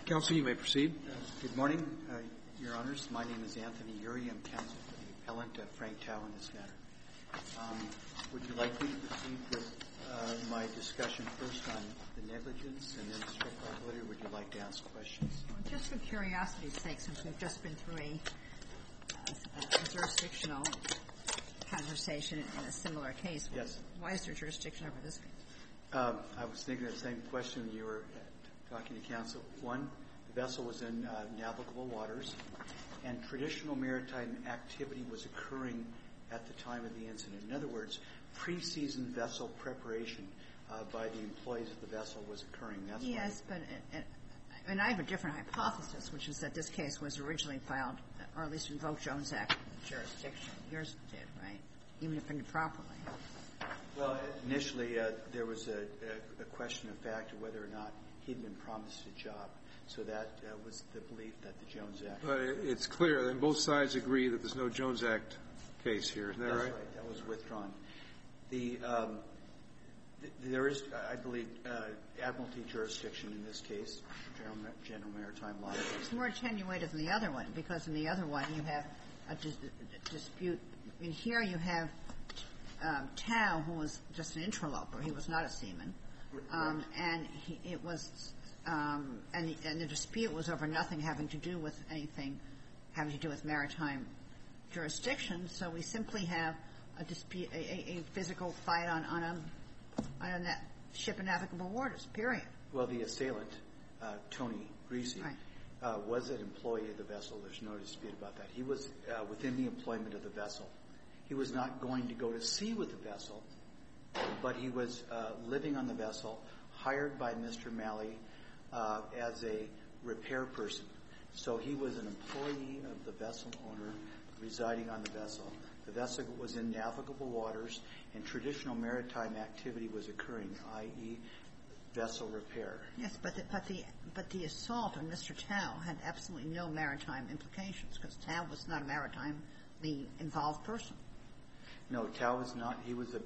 Counsel, you may proceed. Good morning, Your Honors. My name is Anthony Uri. I'm counsel for the appellant, Frank Tao, in this matter. Would you like me to proceed with my discussion first on the negligence and then strict liability, or would you like to ask questions? Well, just for curiosity's sake, since we've just been through a jurisdictional conversation in a similar case, yes. Why is there jurisdiction over this case? I was thinking of the same question when you were talking to counsel. One, the vessel was in navigable waters, and traditional maritime activity was occurring at the time of the incident. In other words, pre-season vessel preparation by the employees of the vessel was occurring. That's yes, but and I have a different hypothesis, which is that this case was originally filed, or at least invoked Jones Act jurisdiction. Yours did, right? Even if improperly. Well, initially, there was a question of fact of whether or not he'd been promised a job. So that was the belief that the Jones Act. But it's clear that both sides agree that there's no Jones Act case here. Isn't that right? That's right. That was withdrawn. There is, I believe, admiralty jurisdiction in this case, general maritime law. It's more attenuated than the other one, because in the other one you have a dispute. In here you have Tao, who was just an interloper. He was not a seaman. Right. And it was and the dispute was over nothing having to do with anything having to do with maritime jurisdiction. So we simply have a dispute, a physical fight on a ship in navigable waters. Period. Well, the assailant, Tony Greasy, right, was an employee of the vessel. There's no dispute about that. He was within the employment of the vessel. He was not going to go to sea with the vessel, but he was living on the vessel, hired by Mr. Malley as a repair person. So he was an employee of the vessel owner residing on the vessel. The vessel was in navigable waters, and traditional maritime activity was occurring, i.e., vessel repair. Yes, but the assault on Mr. Tao had absolutely no maritime implications, because Tao was not a maritimely involved person. No, Tao was not. He was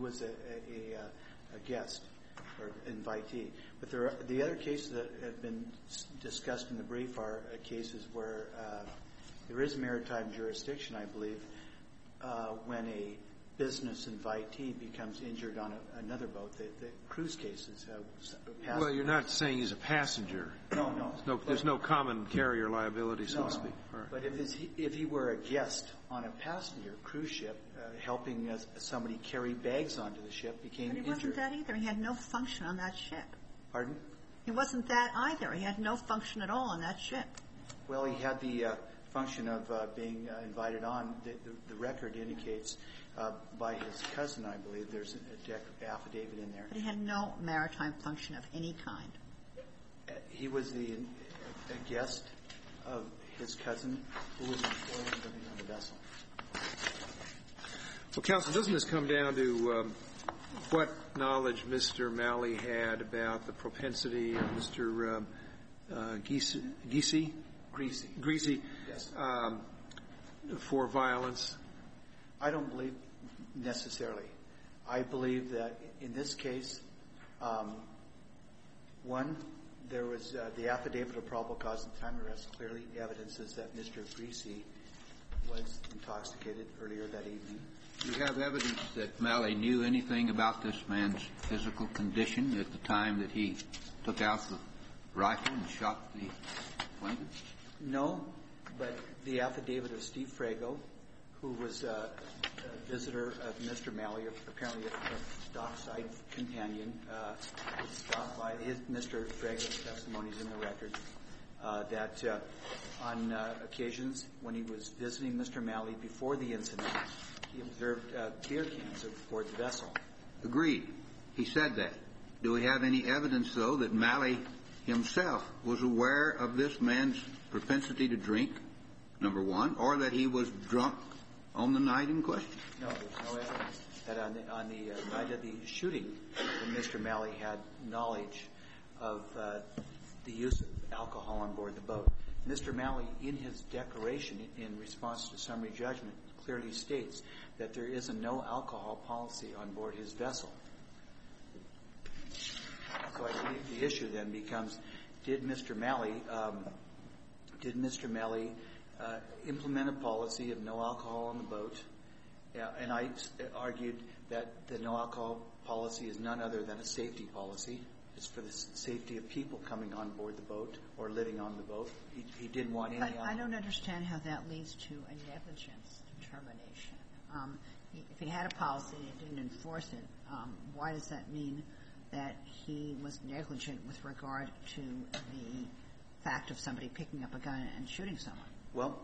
a guest or invitee. But the other cases that have been discussed in the brief are cases where there is maritime jurisdiction, I believe, when a business invitee becomes injured on another boat. The cruise cases. Well, you're not saying he's a passenger. No. There's no common carrier liability, so to speak. No. Right. But if he were a guest on a passenger cruise ship, helping somebody carry bags onto the ship, became injured. But he wasn't that either. He had no function on that ship. Pardon? He wasn't that either. He had no function at all on that ship. Well, he had the function of being invited on. The record indicates by his cousin, I believe, there's a affidavit in there. But he had no maritime function of any kind. He was a guest of his cousin who was employed living on the vessel. Well, counsel, doesn't this come down to what knowledge Mr. Malley had about the propensity of Mr. Greasy? Yes. For violence? I don't believe necessarily. I believe that in this case, one, there was the affidavit of probable cause and time arrest clearly evidences that Mr. Greasy was intoxicated earlier that evening. Do you have evidence that Malley knew anything about this man's physical condition at the time that he took out the rifle and shot the plaintiff? No, but the affidavit of Steve Frago, who was a visitor of Mr. Malley, apparently a dockside companion, stopped by Mr. Frago's testimonies in the record, that on occasions when he was visiting Mr. Malley before the incident, he observed beer cans aboard the vessel. Agreed. He said that. Do we have any evidence, though, that Malley himself was aware of this man's propensity to drink, number one, or that he was drunk on the night in question? No, there's no evidence that on the night of the shooting, when Mr. Malley had knowledge of the use of alcohol on board the boat. Mr. Malley, in his declaration in response to summary judgment, clearly states that there is a no alcohol policy on board his vessel. So I believe the issue then becomes, did Mr. Malley implement a policy of no alcohol on the boat? And I argued that the no alcohol policy is none other than a safety policy. It's for the safety of people coming on board the boat or living on the boat. He didn't want any alcohol. I don't understand how that leads to a negligence determination. If he had a policy and he didn't enforce it, why does that mean that he was negligent with regard to the fact of somebody picking up a gun and shooting someone? Well,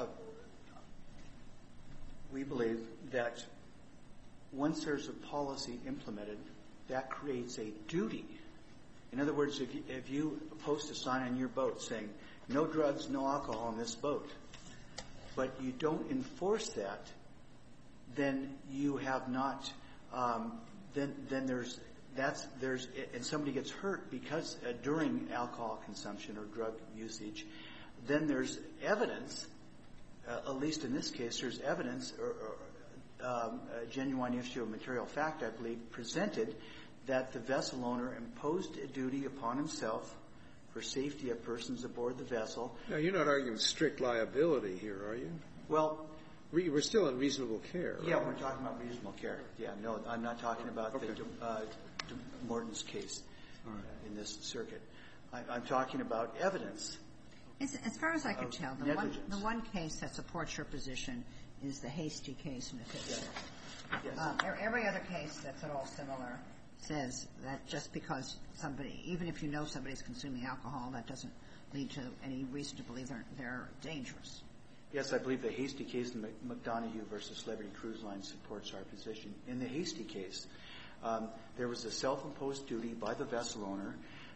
we believe that once there's a policy implemented, that creates a duty. In other words, if you post a sign on your boat saying, no drugs, no alcohol on this boat, but you don't enforce that, then you have not, then there's, and somebody gets hurt because during alcohol consumption or drug usage, then there's evidence, at least in this case, there's evidence or a genuine issue of material fact, I believe, presented that the vessel owner imposed a duty upon himself for safety of persons aboard the vessel. Now, you're not arguing strict liability here, are you? Well, we're still in reasonable care. Yeah, right? we're talking about reasonable care. Yeah, no, I'm not talking about okay. Morton's case right. In this circuit. I'm talking about evidence. As far as I can tell, the one case that supports your position is the Hasty case in the Fifth Circuit. Yes. Every other case that's at all similar says that just because somebody, even if you know somebody's consuming alcohol, that doesn't lead to any reason to believe they're dangerous. Yes, I believe the Hasty case in McDonough versus Liberty Cruise Line supports our position. In the Hasty case, there was a self-imposed duty by the vessel owner.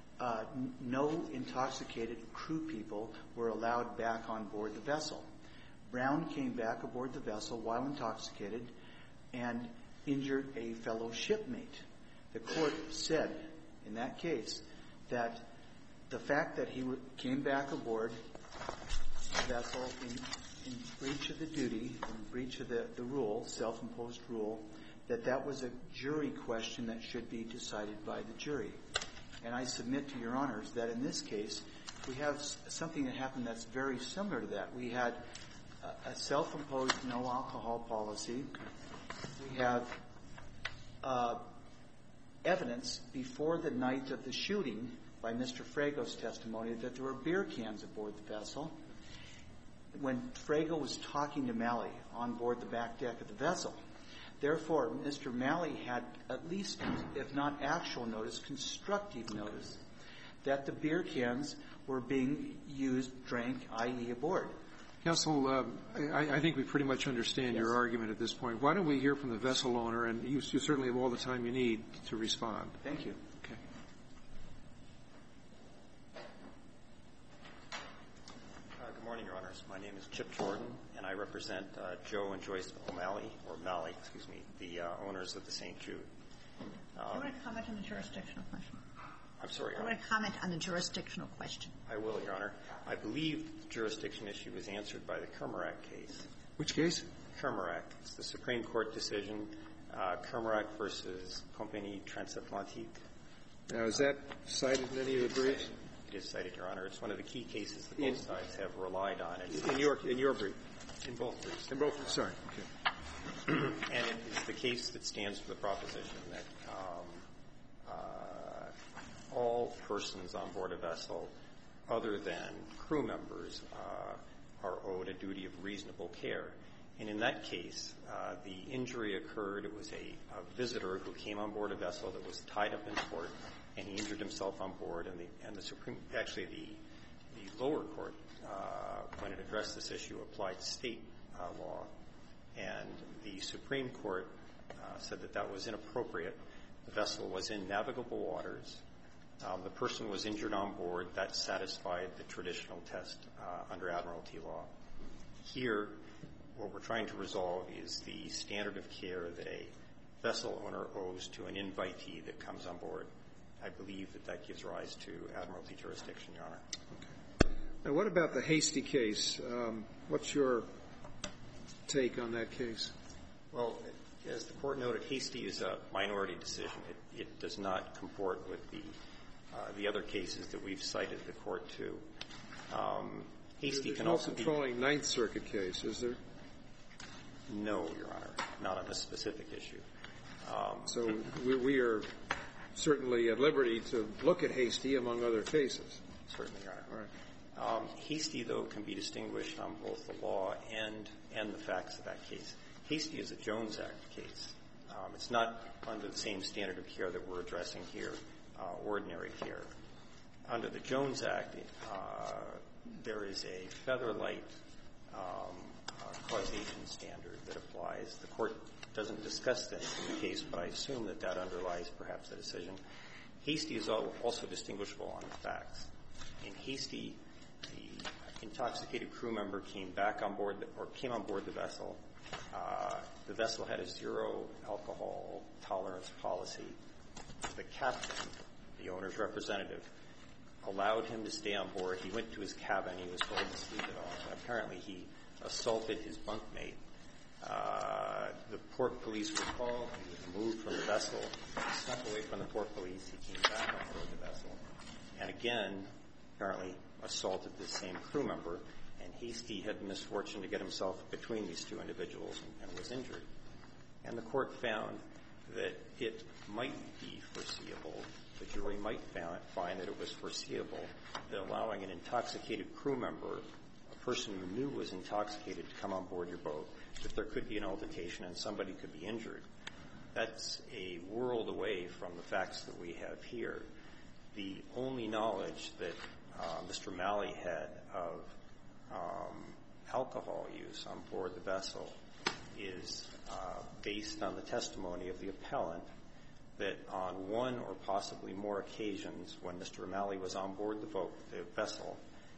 No intoxicated crew people were allowed back on board the vessel. Brown came back aboard the vessel while intoxicated and injured a fellow shipmate. The court said in that case that the fact that he came back aboard the vessel in breach of the duty, in breach of the rule, self-imposed rule, that was a jury question that should be decided by the jury. And I submit to your honors that in this case, we have something that happened that's very similar to that. We had a self-imposed no alcohol policy. We have evidence before the night of the shooting by Mr. Frago's testimony that there were beer cans aboard the vessel. When Frago was talking to Malley on board the back deck of the vessel, therefore, Mr. Malley had at least, if not actual notice, constructive notice that the beer cans were being used, drank, i.e. aboard. Counsel, I think we pretty much understand your argument at this point. Why don't we hear from the vessel owner, and you certainly have all the time you need to respond. Thank you. Okay. Good morning, Your Honors. My name is Chip Jordan, and I represent Joe and Joyce O'Malley, the owners of the St. Jude. Do you want to comment on the jurisdictional question? I'm sorry, Your I Honor. want to comment on the jurisdictional question. I will, Your Honor. I believe the jurisdiction issue was answered by the Kermarak case. Which case? Kermarak. It's the Supreme Court decision, Kermarak versus Compagnie Transatlantique. Now, is that cited in any of the briefs? It is cited, Your Honor. It's one of the key cases that both sides have relied on. In your brief? In both briefs. In both. Sorry. Okay. And it is the case that stands for the proposition that all persons on board a vessel other than crew members are owed a duty of reasonable care. And in that case, the injury occurred. It was a visitor who came on board a vessel that was tied up in port, and he injured himself on board. And the lower court, when it addressed this issue, applied state law. And the Supreme Court said that was inappropriate. The vessel was in navigable waters. The person was injured on board. That satisfied the traditional test under Admiralty law. Here, what we're trying to resolve is the standard of care that a vessel owner owes to an invitee that comes on board. I believe that gives rise to Admiralty jurisdiction, Your Honor. Okay. Now, what about the Hasty case? What's your take on that case? Well, as the Court noted, Hasty is a minority decision. It does not comport with the the other cases that we've cited the Court to. Hasty can no also be... controlling Ninth Circuit case, is there? No, Your Honor, not on this specific issue. So we are certainly at liberty to look at Hasty among other cases. Certainly, Your Honor. All right. Hasty, though, can be distinguished on both the law and the facts of that case. Hasty is a Jones Act case. It's not under the same standard of care that we're addressing here, ordinary care. Under the Jones Act, there is a feather-light causation standard that applies. The Court doesn't discuss this in the case, but I assume that that underlies perhaps the decision. Hasty is also distinguishable on the facts. In Hasty, the intoxicated crew member came on board the vessel. The vessel had a zero alcohol tolerance policy. The captain, the owner's representative, allowed him to stay on board. He went to his cabin. He was told to sleep it off. Apparently, he assaulted his bunkmate. The port police were called. He was removed from the vessel. He snuck away from the port police. He came back on board the vessel. And again, apparently assaulted this same crew member. And Hasty had the misfortune to get himself between these two individuals and was injured. And the Court found that it might be foreseeable, the jury might find that it was foreseeable that allowing an intoxicated crew member, a person who knew was intoxicated, to come on board your boat, that there could be an altercation and somebody could be injured. That's a world away from the facts that we have here. The only knowledge that Mr. Malley had of alcohol use on board the vessel is based on the testimony of the appellant that on one or possibly more occasions when Mr. Malley was on board the vessel,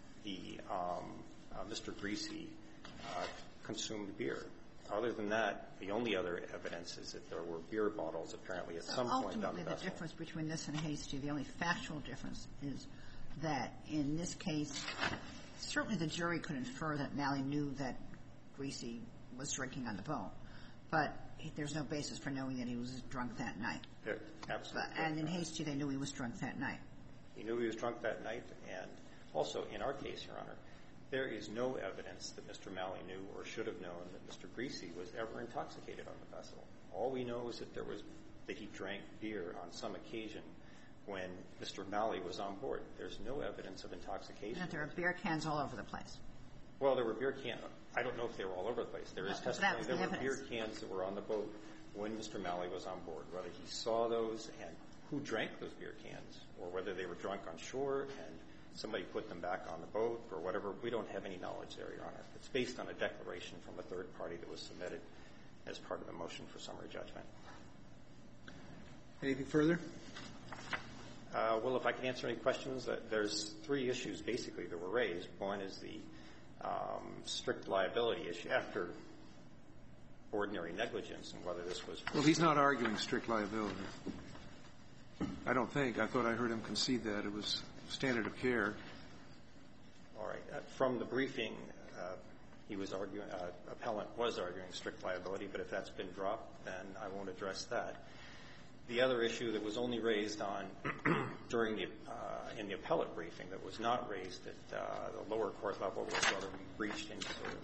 Mr. Greasy consumed beer. Other than that, the only other evidence is that there were beer bottles apparently at some point on the vessel. Ultimately, the difference between this and Hasty, the only factual difference is that in this case, certainly the jury could infer that Malley knew that Greasy was drinking on the boat, but there's no basis for knowing that he was drunk that night. Absolutely. And in Hasty, they knew he was drunk that night. He knew he was drunk that night, and also in our case, Your Honor, there is no evidence that Mr. Malley knew or should have known that Mr. Greasy was ever intoxicated on the vessel. All we know is that he drank beer on some occasion when Mr. Malley was on board. There's no evidence of intoxication. And there are beer cans all over the place. Well, there were beer cans. I don't know if they were all over the place. There is testimony there were beer cans that were on the boat when Mr. Malley was on board. Whether he saw those and who drank those beer cans, or whether they were drunk on shore and somebody put them back on the boat or whatever, we don't have any knowledge there, Your Honor. It's based on a declaration from a third party that was submitted as part of the motion for summary judgment. Anything further? Well, if I can answer any questions, there's three issues basically that were raised. One is the strict liability issue after ordinary negligence and whether this was... Well, he's not arguing strict liability. I don't think. I thought I heard him concede that. It was standard of care. All right. From the briefing, he was arguing, appellant was arguing strict liability, but if that's been dropped, then I won't address that. The other issue that was only raised on during the in the appellate briefing that was not raised at the lower court level was whether we breached any sort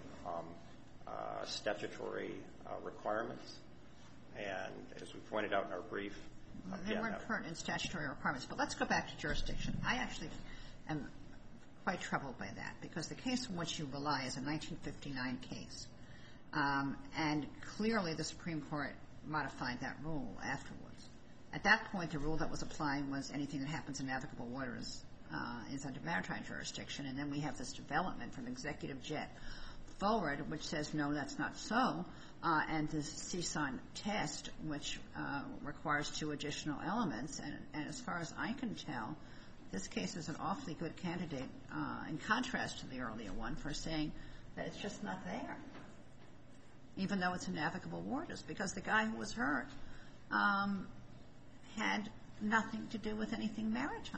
of statutory requirements. And as we pointed out in our brief, they weren't pertinent statutory requirements. But let's go back to jurisdiction. I actually am quite troubled by that because the case on which you rely is a 1959 case. And clearly the Supreme Court modified that rule afterwards. At that point, the rule that was applying was anything that happens in navigable waters is under maritime jurisdiction. And then we have this development from Executive Jet forward, which says, no, that's not so. And the CSON test, which requires two additional elements. And as far as I can tell, this case is an awfully good candidate, in contrast to the earlier one, for saying that it's just not there, even though it's in navigable waters, because the guy who was hurt had nothing to do with anything maritime.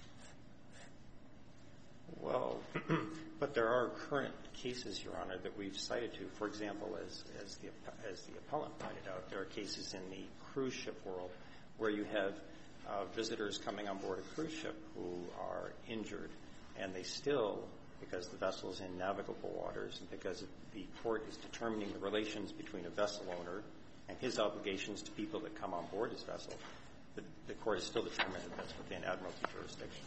Well, but there are current cases, Your Honor, that we've cited to. For example, as the appellant pointed out, there are cases in the cruise ship world where you have visitors coming on board a cruise ship who are injured, and they still, because the vessel is in navigable waters and because the court is determining the relations between a vessel owner and his obligations to people that come on board his vessel, the court is still determined that that's within Admiralty jurisdiction.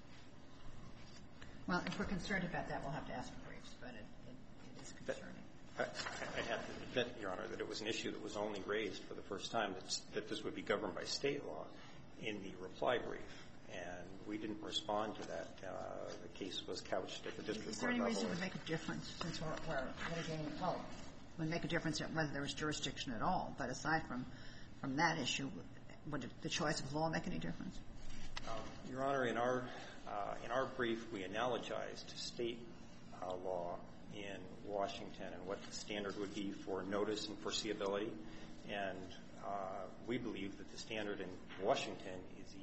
Well, if we're concerned about that, we'll have to ask for briefs, but it is concerning. I have to admit, Your Honor, that it was an issue that was only raised for the first time, that this would be governed by state law in the reply brief, and we didn't respond to that. The case was couched at the district court level. Is there any reason it would make a difference since we're litigating? Well, it would make a difference whether there was jurisdiction at all, but aside from that issue, would the choice of law make any difference? Your Honor, in our brief, we analogized state law in Washington and what the standard would be for notice and foreseeability, and we believe that the standard in Washington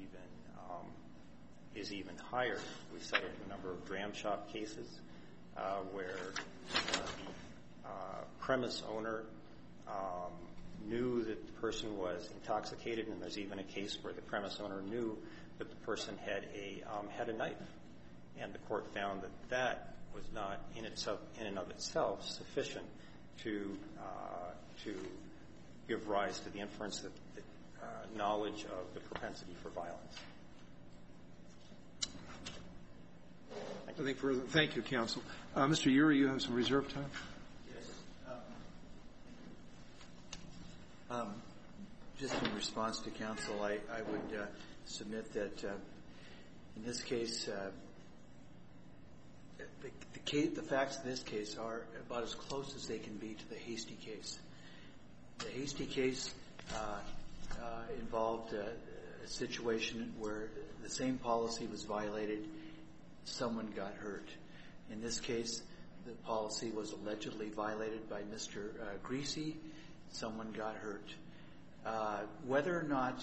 is even higher. We cited a number of dram shop cases where the premise owner knew that the person was intoxicated, and there's even a case where the premise owner knew that the person had a knife, and the court found that that was not in and of itself sufficient to give rise to the inference that knowledge of the propensity for violence. Thank you, counsel. Mr. Urey, you have some reserve time. Yes. Just in response to counsel, I would submit that in this case, the facts of this case are about as close as they can be to the Hastie case. The Hastie case involved a situation where the same policy was violated. Someone got hurt. In this case, the policy was allegedly violated by Mr. Greasy. Someone got hurt. Whether or not,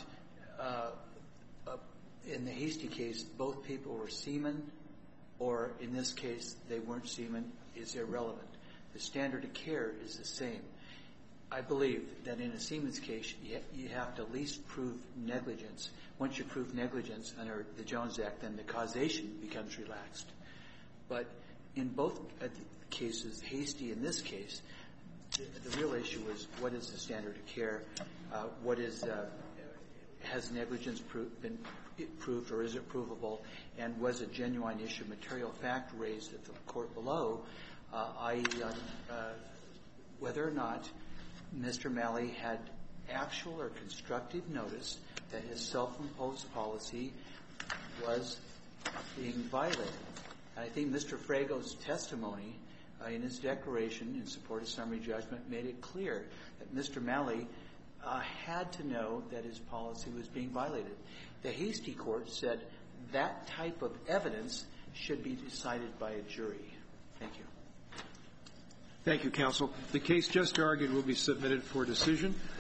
in the Hastie case, both people were seamen, or in this case, they weren't seamen, is irrelevant. The standard of care is the same. I believe that in a seaman's case, you have to at least prove negligence. Once you prove negligence under the Jones Act, then the causation becomes relaxed. But in both cases, Hastie in this case, the real issue is what is the standard of care? Has negligence been proved, or is it provable? And was a genuine issue of material fact raised at the court below, i.e., whether or not Mr. Malley had actual or constructive notice that his self-imposed policy was being violated. And I think Mr. Frago's testimony in his declaration in support of summary judgment made it clear that Mr. Malley had to know that his policy was being violated. The Hastie court said that type of evidence should be decided by a jury. Thank you. Thank you, counsel. The case just argued will be submitted for decision.